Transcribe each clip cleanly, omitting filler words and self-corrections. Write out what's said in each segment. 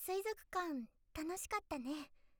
水族館楽しかったね。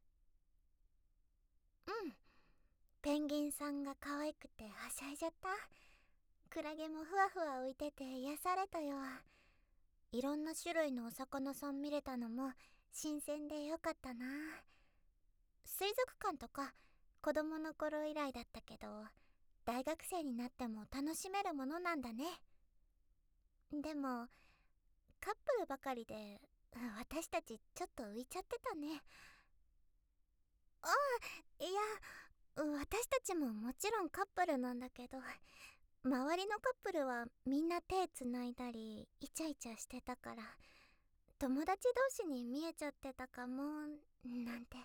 うん。ペンギンさんが可愛くてはしゃいじゃった。クラゲもふわふわ浮いてて癒されたよ。いろんな種類のお魚さん見れたのも新鮮でよかったな。水族館とか子供の頃以来だったけど、大学生になっても楽しめるものなんだね。でもカップルばかりで私たちちょっと浮いちゃってたね。あ、いや、私たちももちろんカップルなんだけど、周りのカップルはみんな手つないだりイチャイチャしてたから、友達同士に見えちゃってたかもなんて。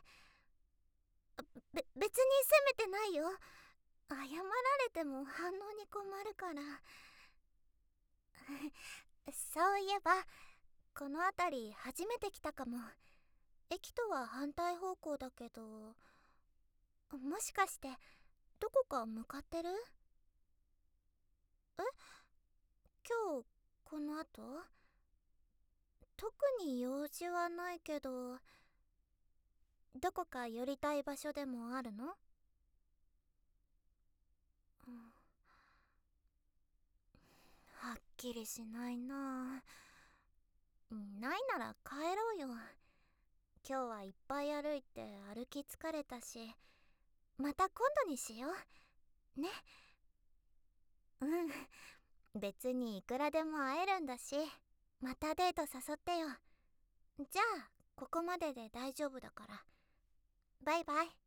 別に責めてないよ。謝られても反応に困るから。そういえばこの辺り初めて来たかも。駅とは反対方向だけど、もしかしてどこか向かってる？え、今日この後？特に用事はないけど、どこか寄りたい場所でもあるの？はっきりしないな。ないなら帰ろうよ。今日はいっぱい歩いて歩き疲れたし、また今度にしようね。うん、別にいくらでも会えるんだし、またデート誘ってよ。じゃあここまでで大丈夫だから。バイバイ。